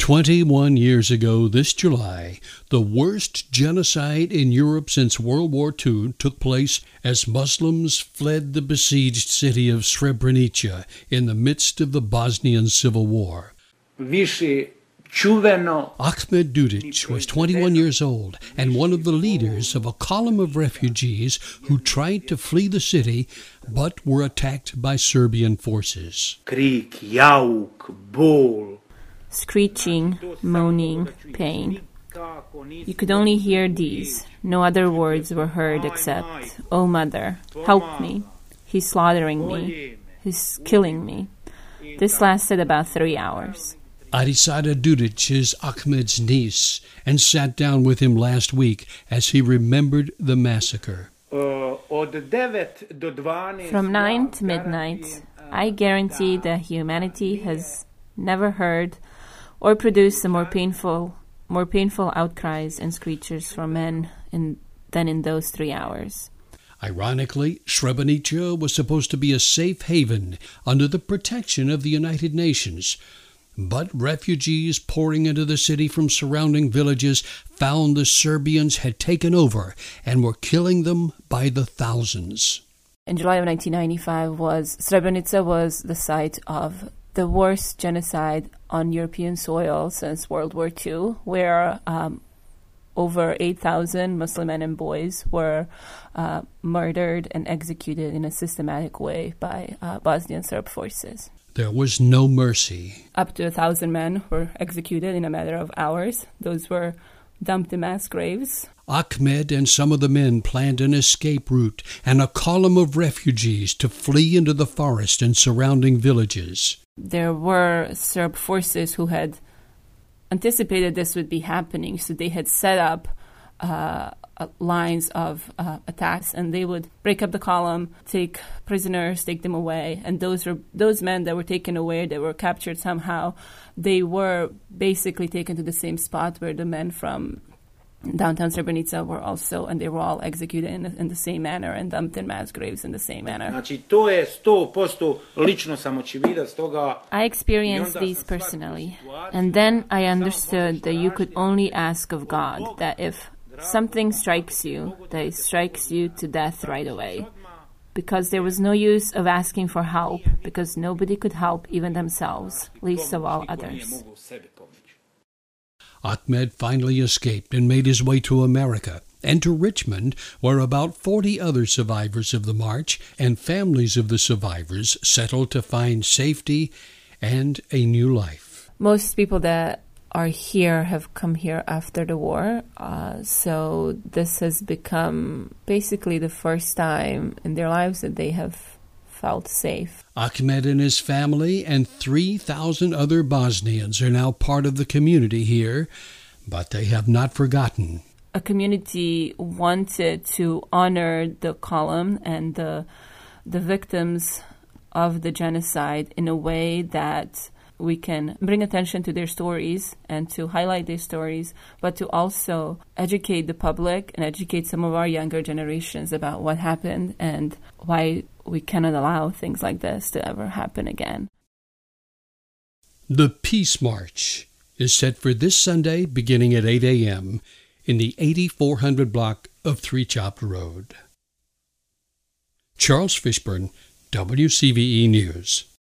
21 years ago this July, the worst genocide in Europe since World War II took place as Muslims fled the besieged city of Srebrenica in the midst of the Bosnian Civil War. Ahmed Dudic was 21 years old and one of the leaders of a column of refugees who tried to flee the city but were attacked by Serbian forces. Screeching, moaning, pain. You could only hear these. No other words were heard except, "Oh, mother, help me. He's slaughtering me. He's killing me." This lasted about 3 hours. Arisada Dudic is Ahmed's niece and sat down with him last week as he remembered the massacre. From 9 to midnight, I guarantee that humanity has never heard or produced some more painful outcries and screeches from men than in those 3 hours. Ironically, Srebrenica was supposed to be a safe haven under the protection of the United Nations. But refugees pouring into the city from surrounding villages found the Serbians had taken over and were killing them by the thousands. In July of 1995, Srebrenica was the site of the worst genocide on European soil since World War II, where over 8,000 Muslim men and boys were murdered and executed in a systematic way by Bosnian Serb forces. There was no mercy. Up to 1,000 men were executed in a matter of hours. Those were dumped in mass graves. Ahmed and some of the men planned an escape route and a column of refugees to flee into the forest and surrounding villages. There were Serb forces who had anticipated this would be happening, so they had set up lines of attacks, and they would break up the column, take prisoners, take them away, and those men that were taken away, they were captured somehow. They were basically taken to the same spot where the men from downtown Srebrenica were also, and they were all executed in the same manner and dumped in mass graves in the same manner. I experienced these personally, and then I understood that you could only ask of God that if something strikes you, that it strikes you to death right away. Because there was no use of asking for help, because nobody could help even themselves, least of all others. Ahmed finally escaped and made his way to America and to Richmond, where about 40 other survivors of the march and families of the survivors settled to find safety and a new life. Most people that are here have come here after the war, so this has become basically the first time in their lives that they have felt safe. Ahmed and his family and 3,000 other Bosnians are now part of the community here, but they have not forgotten. A community wanted to honor the column and the victims of the genocide in a way that we can bring attention to their stories and to highlight their stories, but to also educate the public and educate some of our younger generations about what happened and why we cannot allow things like this to ever happen again. The Peace March is set for this Sunday beginning at 8 a.m. in the 8400 block of Three Chopt Road. Charles Fishburne, WCVE News.